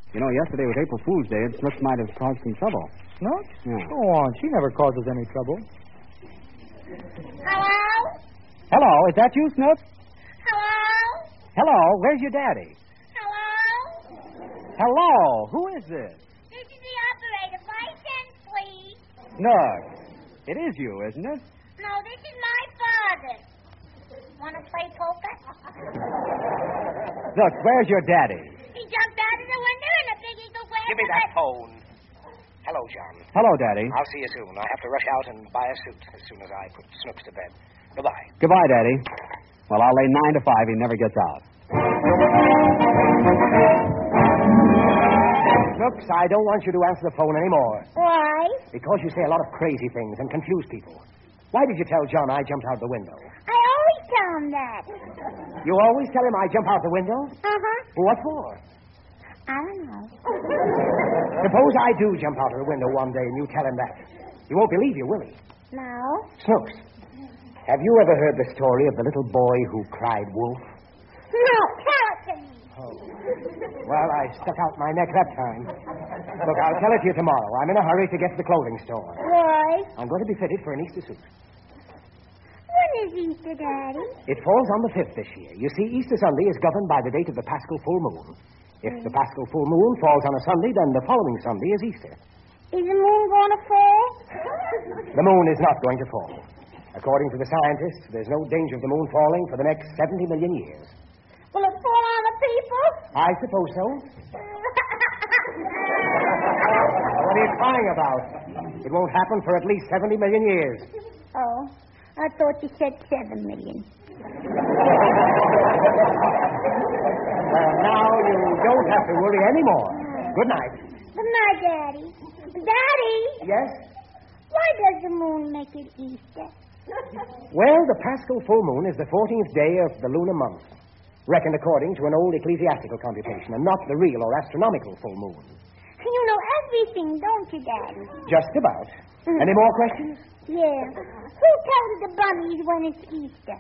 You know, yesterday was April Fool's Day, and Snooks might have caused some trouble. Snooks? Yeah. Go on. She never causes any trouble. Hello? Hello, is that you, Snooks? Hello? Hello, where's your daddy? Hello? Hello, who is this? This is the operator. 5 cents, please. Snooks. It is you, isn't it? No, this is my father. Want to play poker? Snooks, where's your daddy? He jumped out of the window in a big eagle grab. Give me that phone. Hello, John. Hello, Daddy. I'll see you soon. I have to rush out and buy a suit as soon as I put Snooks to bed. Goodbye. Goodbye, Daddy. Well, I'll lay 9 to 5. He never gets out. Snooks, I don't want you to answer the phone anymore. Why? Because you say a lot of crazy things and confuse people. Why did you tell John I jumped out the window? I always tell him that. You always tell him I jump out the window? Uh-huh. What for? I don't know. Suppose I do jump out of the window one day and you tell him that. He won't believe you, will he? No. Snooks, have you ever heard the story of the little boy who cried wolf? No, tell it to me. Oh. Well, I stuck out my neck that time. Look, I'll tell it to you tomorrow. I'm in a hurry to get to the clothing store. Why? I'm going to be fitted for an Easter suit. When is Easter, Daddy? It falls on the 5th this year. You see, Easter Sunday is governed by the date of the Paschal full moon. If the Paschal full moon falls on a Sunday, then the following Sunday is Easter. Is the moon going to fall? The moon is not going to fall. According to the scientists, there's no danger of the moon falling for the next 70 million years. Will it fall on the people? I suppose so. What are you crying about? It won't happen for at least 70 million years. Oh, I thought you said 7 million. Now you don't have to worry anymore. Good night. Good night, Daddy. Daddy! Yes? Why does the moon make it Easter? Well, the Paschal full moon is the 14th day of the lunar month, reckoned according to an old ecclesiastical computation, and not the real or astronomical full moon. You know everything, don't you, Daddy? Just about. Any more questions? Yeah. Who tells the bunnies when it's Easter?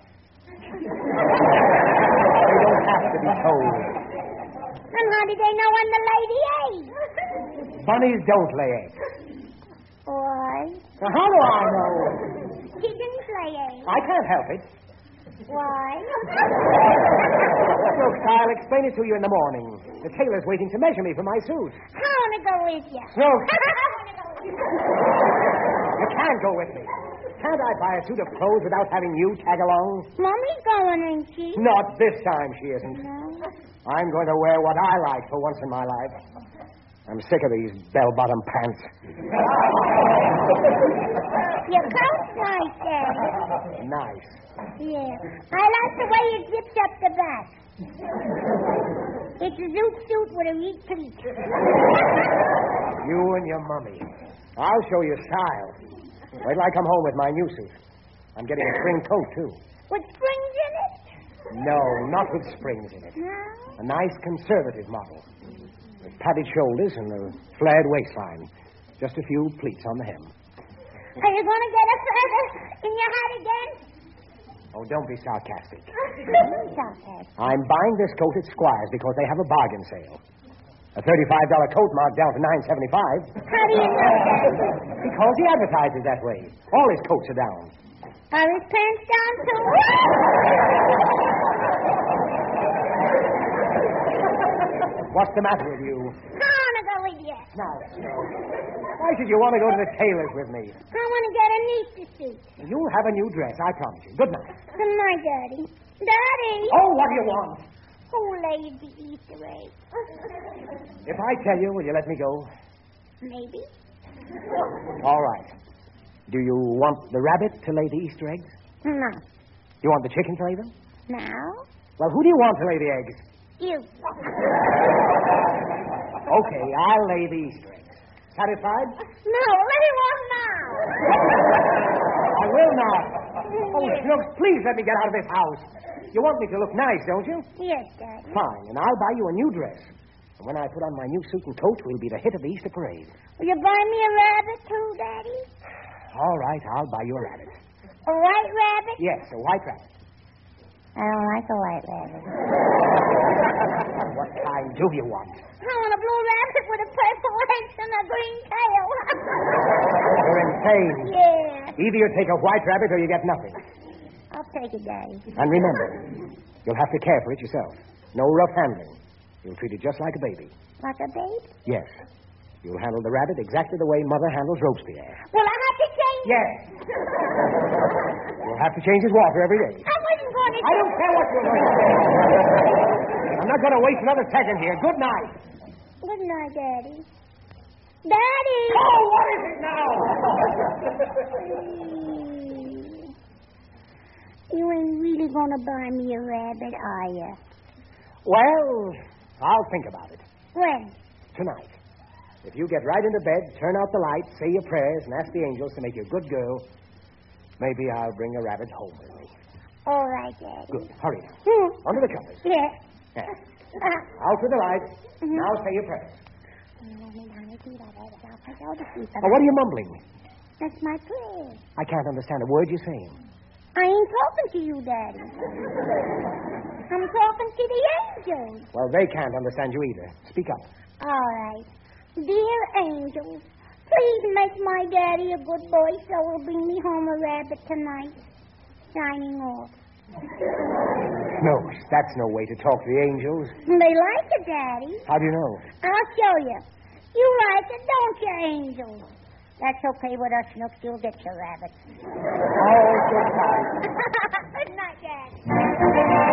They don't have to be told. And how do they know when the lady ate? Bunnies don't lay eggs. Why? Now, how do I know? Chickens lay eggs. I can't help it. Why? Look, I'll explain it to you in the morning. The tailor's waiting to measure me for my suit. I want to go with you. No. I want to go with you. You can't go with me. Can't I buy a suit of clothes without having you tag along? Mommy's going, ain't she? Not this time, she isn't. No. I'm going to wear what I like for once in my life. I'm sick of these bell-bottom pants. Your coat's nice, Daddy. Nice. Yeah. I like the way it zips up the back. It's a zoot suit with a repeat. You and your mummy. I'll show you style. Wait till I come home with my new suit. I'm getting a spring coat, too. With springs in it? No, not with springs in it. No. A nice conservative model. With padded shoulders and a flared waistline. Just a few pleats on the hem. Are you going to get a feather in your hat again? Oh, don't be sarcastic. Sarcastic. I'm buying this coat at Squire's because they have a bargain sale. A $35 coat marked down to $9.75. How do you know that? Because he advertises that way. All his coats are down. Are his pants down, too? What's the matter with you? I want to go with you. Now, why should you want to go to the tailor's with me? I want to get a Easter suit. You'll have a new dress, I promise you. Good night. Good night, Daddy. Daddy! Oh, what do you want? Who laid the Easter egg? If I tell you, will you let me go? Maybe. All right. Do you want the rabbit to lay the Easter eggs? No. You want the chicken to lay them? No? Well, who do you want to lay the eggs? You. Okay, I'll lay the Easter eggs. Satisfied? No, let him off now. I will not. Oh, Snooks, please let me get out of this house. You want me to look nice, don't you? Yes, Daddy. Fine, and I'll buy you a new dress. And when I put on my new suit and coat, we'll be the hit of the Easter parade. Will you buy me a rabbit, too, Daddy? All right, I'll buy you a rabbit. A white rabbit? Yes, a white rabbit. I don't like a white rabbit. What kind do you want? I want a blue rabbit. rabbit with a purple legs and a green tail. You're insane. Yeah. Either you take a white rabbit or you get nothing. I'll take it, Daddy. And remember, you'll have to care for it yourself. No rough handling. You'll treat it just like a baby. Like a baby? Yes. You'll handle the rabbit exactly the way Mother handles Robespierre. Will I have to change? Yes. You'll have to change his water every day. I wasn't going to. I don't care what you're going to do. I'm not going to waste another second here. Good night. Good night, Daddy. Daddy! Oh, what is it now? You ain't really going to buy me a rabbit, are you? Well, I'll think about it. When? Tonight. If you get right into bed, turn out the lights, say your prayers, and ask the angels to make you a good girl, maybe I'll bring a rabbit home with me. All right, Daddy. Good. Hurry now. Hmm. Under the covers. Yeah. Yeah. Out with the lights. Now say your prayers. Oh, what are you mumbling? That's my prayer. I can't understand a word you're saying. I ain't talking to you, Daddy. I'm talking to the angels. Well, they can't understand you either. Speak up. All right. Dear angels, please make my daddy a good boy so he'll bring me home a rabbit tonight. Signing off. No, that's no way to talk to the angels. They like it, Daddy. How do you know? I'll show you. You like it, don't you, angels? That's okay with us, Snooks. You'll get your rabbit. Oh, good night. Good night, Daddy.